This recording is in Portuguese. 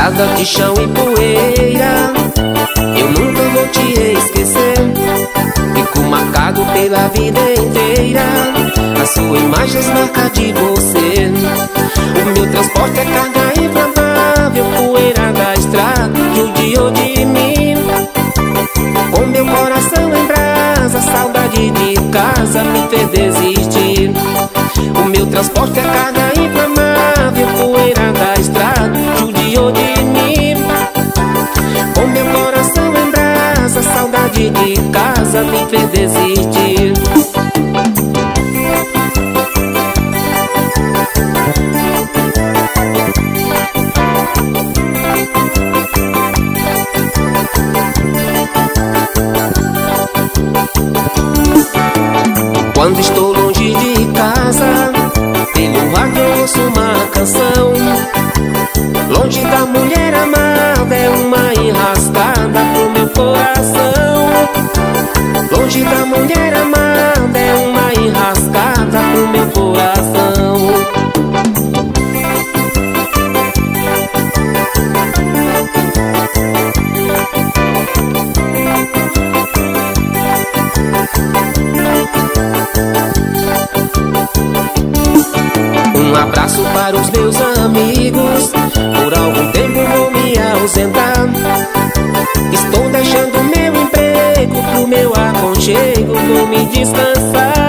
estrada de chão e poeira, eu nunca vou te esquecer. Fico marcado pela vida inteira, a sua imagem marca de você. O meu transporte é carga inflamável, poeira da estrada, judiou de mim. Com meu coração em brasa, saudade de casa me fez desistir. O meu transporte é carga inflamável, poeira da estrada, judiou de mim. Com meu coração em brasa, saudade de casa me fez desistir. Quando estou longe de casa, pelo rádio eu ouço uma canção. Longe da mulher amada é uma enrascada pro meu coração. Longe da mulher amada é uma enrascada pro meu coração. Um abraço para os meus amigos, por algum tempo vou me ausentar. Estou deixando meu emprego pro meu aconchego, vou me descansar.